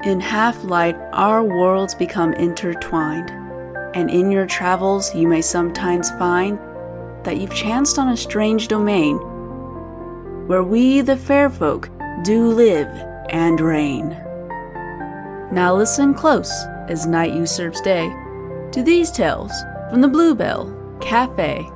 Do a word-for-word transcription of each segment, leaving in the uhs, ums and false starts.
In Half-Light, our worlds become intertwined, and in your travels you may sometimes find that you've chanced on a strange domain, where we, the fair folk, do live and reign. Now listen close, as night usurps day, to these tales from the Bluebell Cafe.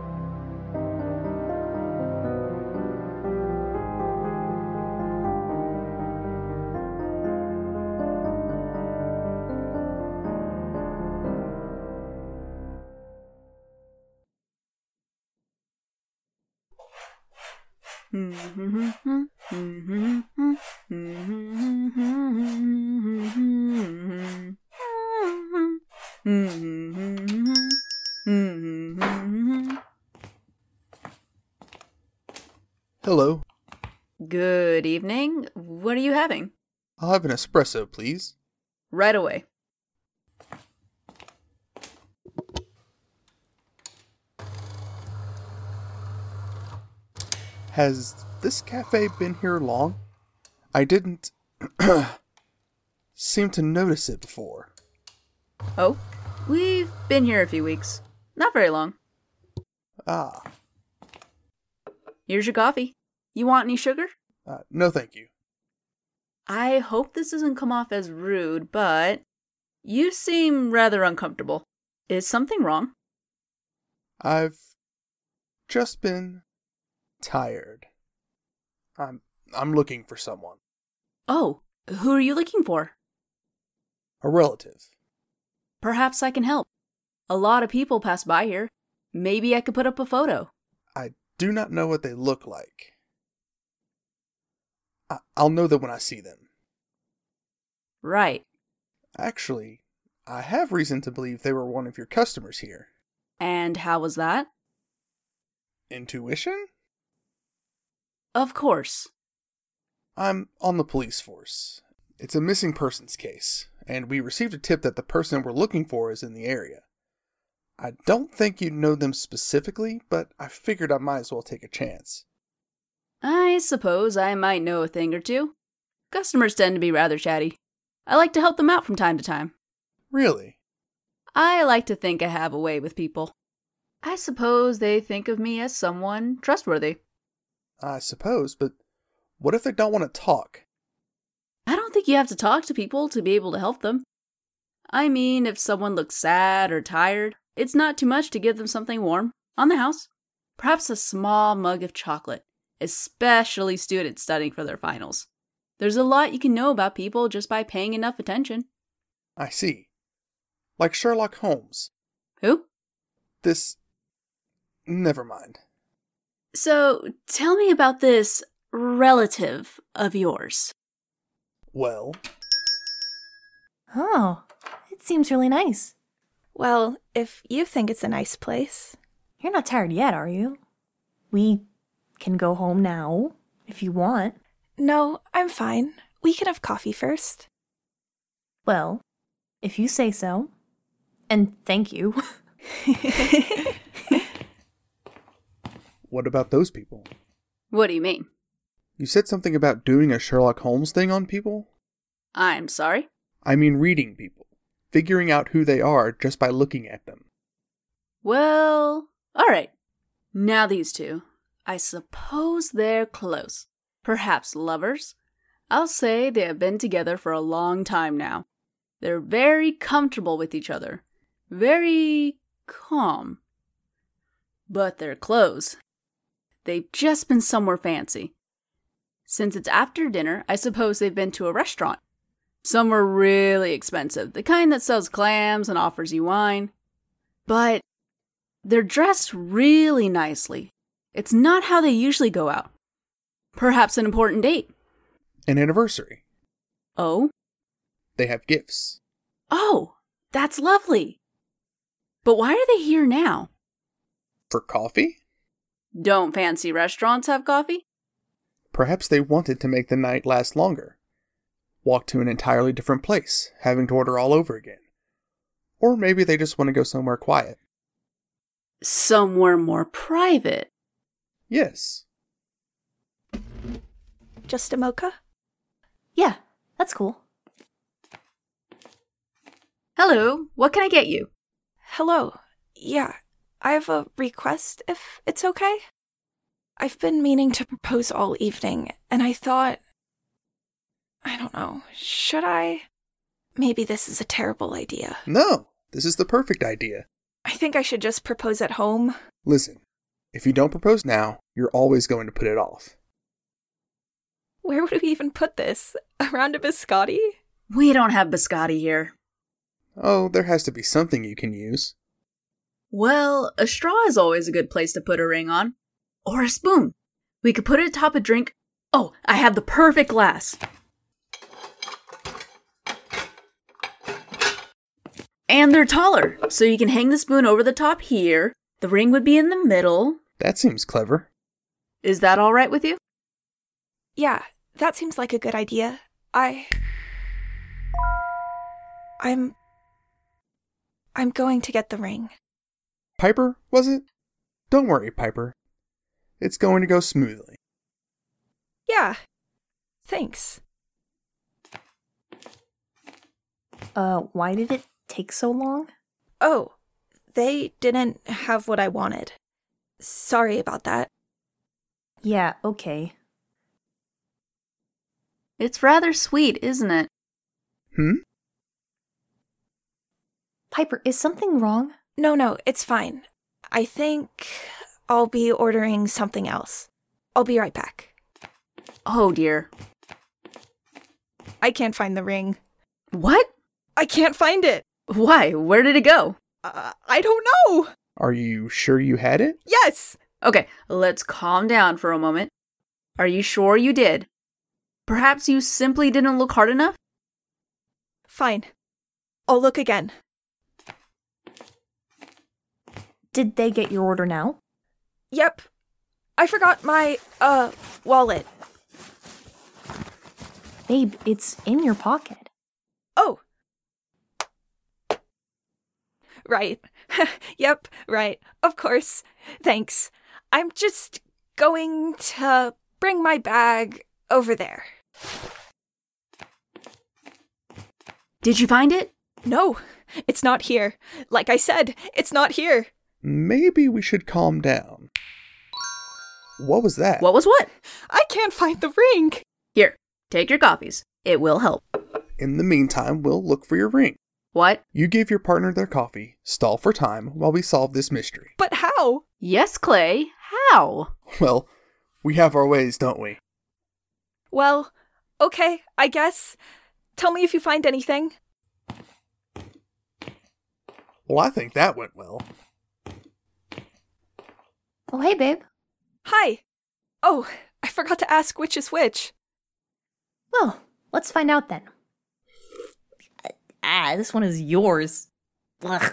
Hello. Good evening. What are you having? I'll have an espresso, please. Right away. Has this cafe been here long? I didn't seem to notice it before. Oh, we've been here a few weeks. Not very long. Ah. Here's your coffee. You want any sugar? Uh, no, thank you. I hope this doesn't come off as rude, but you seem rather uncomfortable. Is something wrong? I've just been tired. I'm I'm looking for someone. Oh, who are you looking for? A relative. Perhaps I can help. A lot of people pass by here. Maybe I could put up a photo. I do not know what they look like. I- I'll know them when I see them. Right. Actually, I have reason to believe they were one of your customers here. And how was that? Intuition? Of course. I'm on the police force. It's a missing persons case, and we received a tip that the person we're looking for is in the area. I don't think you'd know them specifically, but I figured I might as well take a chance. I suppose I might know a thing or two. Customers tend to be rather chatty. I like to help them out from time to time. Really? I like to think I have a way with people. I suppose they think of me as someone trustworthy. I suppose, but what if they don't want to talk? I don't think you have to talk to people to be able to help them. I mean, if someone looks sad or tired, it's not too much to give them something warm on the house. Perhaps a small mug of chocolate, especially students studying for their finals. There's a lot you can know about people just by paying enough attention. I see. Like Sherlock Holmes. Who? This... Never mind. So, tell me about this relative of yours. Well... Oh, it seems really nice. Well, if you think it's a nice place. You're not tired yet, are you? We can go home now, if you want. No, I'm fine. We can have coffee first. Well, if you say so. And thank you. What about those people? What do you mean? You said something about doing a Sherlock Holmes thing on people? I'm sorry? I mean reading people. Figuring out who they are just by looking at them. Well, alright. Now these two. I suppose they're close. Perhaps lovers. I'll say they have been together for a long time now. They're very comfortable with each other. Very calm. But they're close. They've just been somewhere fancy. Since it's after dinner, I suppose they've been to a restaurant. Somewhere really expensive, the kind that sells clams and offers you wine. But they're dressed really nicely. It's not how they usually go out. Perhaps an important date. An anniversary. Oh? They have gifts. Oh, that's lovely. But why are they here now? For coffee? Don't fancy restaurants have coffee? Perhaps they wanted to make the night last longer. Walk to an entirely different place, having to order all over again. Or maybe they just want to go somewhere quiet. Somewhere more private. Yes. Just a mocha? Yeah, that's cool. Hello, what can I get you? Hello. Yeah, I have a request, if it's okay. I've been meaning to propose all evening, and I thought... I don't know, should I? Maybe this is a terrible idea. No, this is the perfect idea. I think I should just propose at home. Listen, if you don't propose now, you're always going to put it off. Where would we even put this? Around a biscotti? We don't have biscotti here. Oh, there has to be something you can use. Well, a straw is always a good place to put a ring on. Or a spoon. We could put it atop a drink. Oh, I have the perfect glass. And they're taller, so you can hang the spoon over the top here. The ring would be in the middle. That seems clever. Is that all right with you? Yeah, that seems like a good idea. I... I'm... I'm going to get the ring. Piper, was it? Don't worry, Piper. It's going to go smoothly. Yeah. Thanks. Uh, why did it take so long? Oh, they didn't have what I wanted. Sorry about that. Yeah, okay. It's rather sweet, isn't it? Hmm? Piper, is something wrong? No, no, it's fine. I think I'll be ordering something else. I'll be right back. Oh dear. I can't find the ring. What? I can't find it. Why? Where did it go? Uh, I don't know. Are you sure you had it? Yes. Okay, let's calm down for a moment. Are you sure you did? Perhaps you simply didn't look hard enough? Fine. I'll look again. Did they get your order now? Yep. I forgot my, uh, wallet. Babe, it's in your pocket. Oh. Right. Yep, right. Of course. Thanks. I'm just going to bring my bag over there. Did you find it? No, it's not here. Like I said, it's not here. Maybe we should calm down. What was that? What was what? I can't find the ring. Here, take your coffees. It will help. In the meantime, we'll look for your ring. What? You give your partner their coffee, stall for time, while we solve this mystery. But how? Yes, Clay. How? Well, we have our ways, don't we? Well, okay, I guess. Tell me if you find anything. Well, I think that went well. Oh, hey, babe. Hi. Oh, I forgot to ask which is which. Well, let's find out then. Ah, this one is yours. Ugh.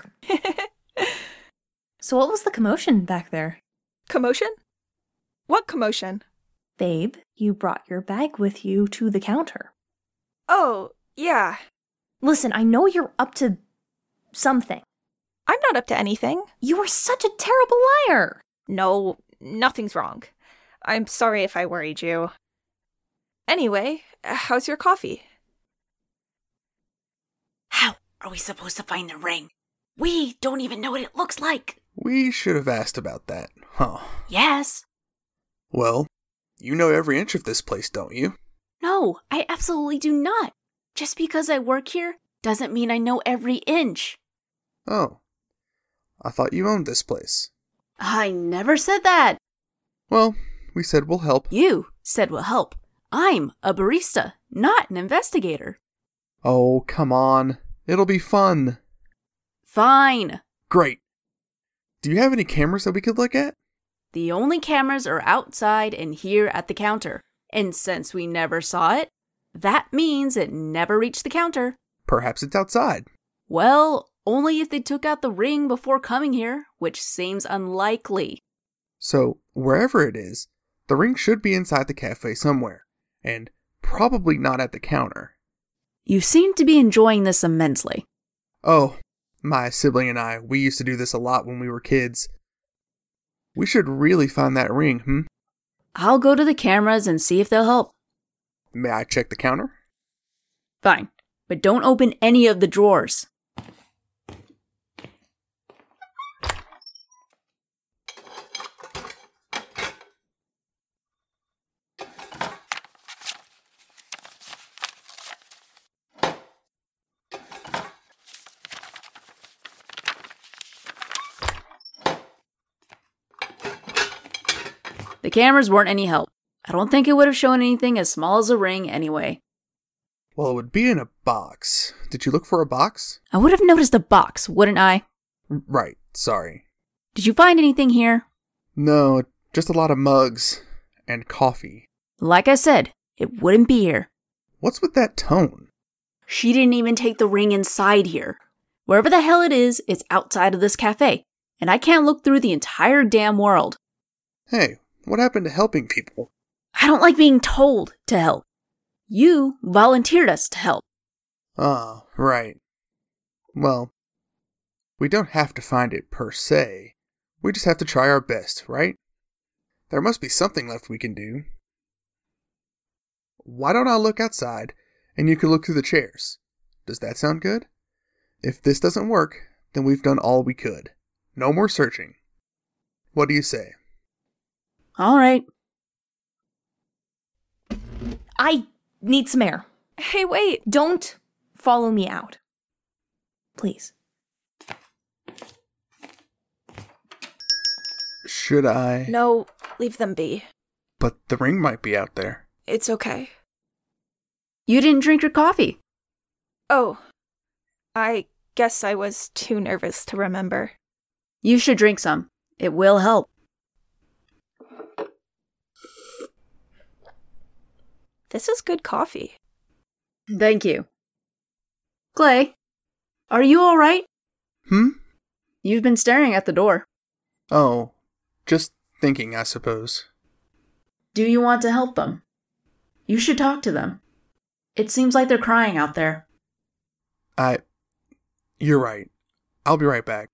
So what was the commotion back there? Commotion? What commotion? Babe, you brought your bag with you to the counter. Oh, yeah. Listen, I know you're up to something. I'm not up to anything. You are such a terrible liar. No, nothing's wrong. I'm sorry if I worried you. Anyway, how's your coffee? How are we supposed to find the ring? We don't even know what it looks like. We should have asked about that, huh? Yes. Well, you know every inch of this place, don't you? No, I absolutely do not. Just because I work here doesn't mean I know every inch. Oh. I thought you owned this place. I never said that. Well, we said we'll help. You said we'll help. I'm a barista, not an investigator. Oh, come on. It'll be fun. Fine. Great. Do you have any cameras that we could look at? The only cameras are outside and here at the counter. And since we never saw it, that means it never reached the counter. Perhaps it's outside. Well, only if they took out the ring before coming here, which seems unlikely. So, wherever it is, the ring should be inside the cafe somewhere. And probably not at the counter. You seem to be enjoying this immensely. Oh, my sibling and I, we used to do this a lot when we were kids. We should really find that ring, hmm? I'll go to the cameras and see if they'll help. May I check the counter? Fine, but don't open any of the drawers. The cameras weren't any help. I don't think it would have shown anything as small as a ring anyway. Well, it would be in a box. Did you look for a box? I would have noticed a box, wouldn't I? Right, sorry. Did you find anything here? No, just a lot of mugs and coffee. Like I said, it wouldn't be here. What's with that tone? She didn't even take the ring inside here. Wherever the hell it is, it's outside of this cafe. And I can't look through the entire damn world. Hey, what happened to helping people? I don't like being told to help. You volunteered us to help. Ah, right. Well, we don't have to find it per se. We just have to try our best, right? There must be something left we can do. Why don't I look outside, and you can look through the chairs? Does that sound good? If this doesn't work, then we've done all we could. No more searching. What do you say? All right. I need some air. Hey, wait. Don't follow me out. Please. Should I? No, leave them be. But the ring might be out there. It's okay. You didn't drink your coffee. Oh, I guess I was too nervous to remember. You should drink some. It will help. This is good coffee. Thank you. Clay, are you all right? Hmm? You've been staring at the door. Oh, just thinking, I suppose. Do you want to help them? You should talk to them. It seems like they're crying out there. I... You're right. I'll be right back.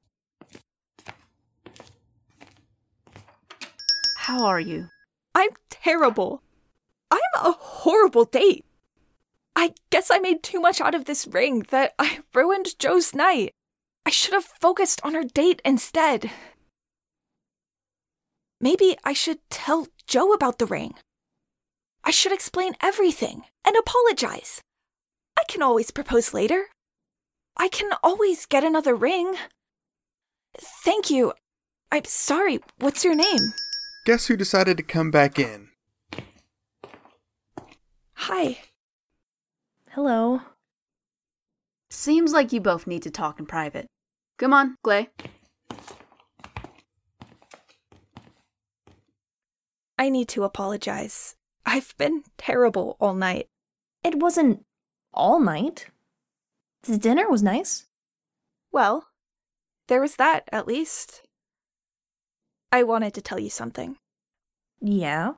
How are you? I'm terrible. I'm a horrible date. I guess I made too much out of this ring that I ruined Joe's night. I should have focused on our date instead. Maybe I should tell Joe about the ring. I should explain everything and apologize. I can always propose later. I can always get another ring. Thank you. I'm sorry. What's your name? Guess who decided to come back in? Hi. Hello. Seems like you both need to talk in private. Come on, Clay. I need to apologize. I've been terrible all night. It wasn't all night. The dinner was nice. Well, there was that, at least. I wanted to tell you something. Yeah?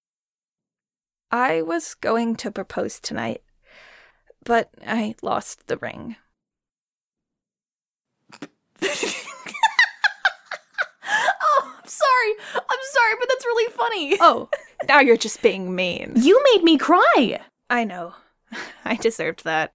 I was going to propose tonight, but I lost the ring. Oh, I'm sorry. I'm sorry, but that's really funny. Oh, now you're just being mean. You made me cry. I know. I deserved that.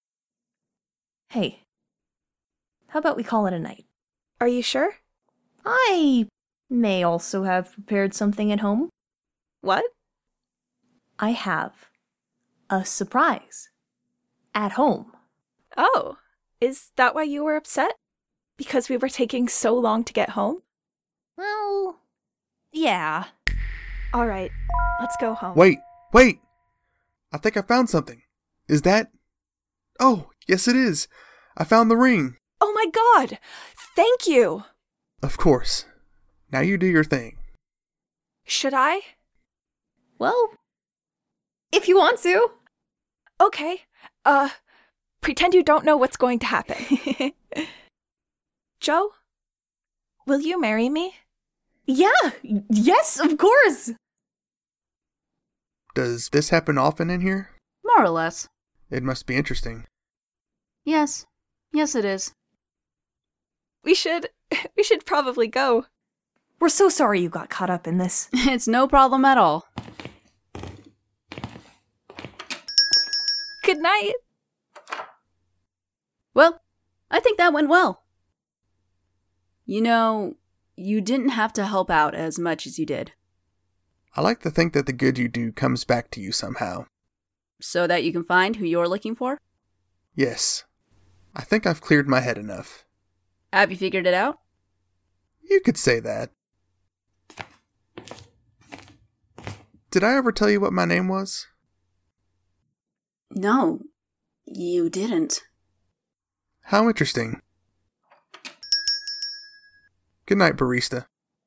Hey, how about we call it a night? Are you sure? I may also have prepared something at home. What? I have a surprise at home. Oh, is that why you were upset? Because we were taking so long to get home? Well, yeah. All right, let's go home. Wait, wait! I think I found something. Is that... Oh, yes it is. I found the ring. Oh my god! Thank you! Of course. Now you do your thing. Should I? Well, if you want to. Okay. Uh, pretend you don't know what's going to happen. Joe, will you marry me? Yeah, yes, of course. Does this happen often in here? More or less. It must be interesting. Yes. Yes, it is. We should, we should probably go. We're so sorry you got caught up in this. It's no problem at all. Good night. Well, I think that went well. You know, you didn't have to help out as much as you did. I like to think that the good you do comes back to you somehow. So that you can find who you're looking for? Yes. I think I've cleared my head enough. Have you figured it out? You could say that. Did I ever tell you what my name was? No, you didn't. How interesting. Good night, barista.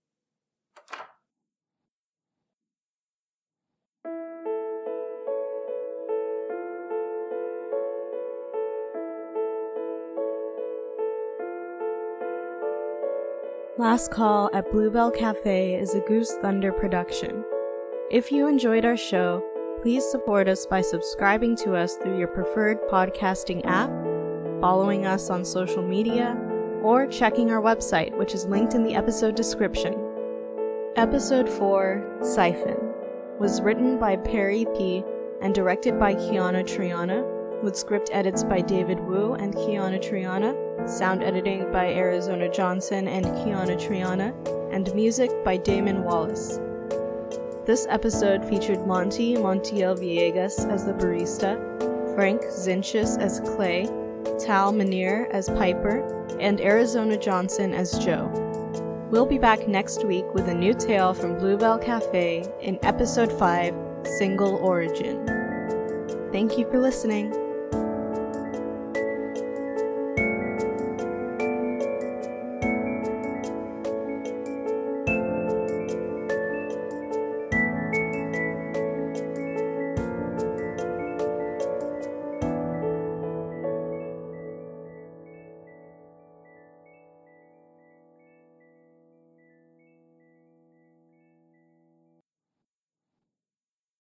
Last Call at Bluebell Cafe is a Goose Thunder production. If you enjoyed our show, please support us by subscribing to us through your preferred podcasting app, following us on social media, or checking our website, which is linked in the episode description. Episode four, Siphon, was written by Perry P. and directed by Kiana Triana, with script edits by David Wu and Kiana Triana, sound editing by Arizona Johnson and Kiana Triana, and music by Damon Wallace. This episode featured Monty Montiel Villegas as the barista, Frank Zinchis as Clay, Tal Manir as Piper, and Arizona Johnson as Joe. We'll be back next week with a new tale from Bluebell Cafe in Episode five, Single Origin. Thank you for listening.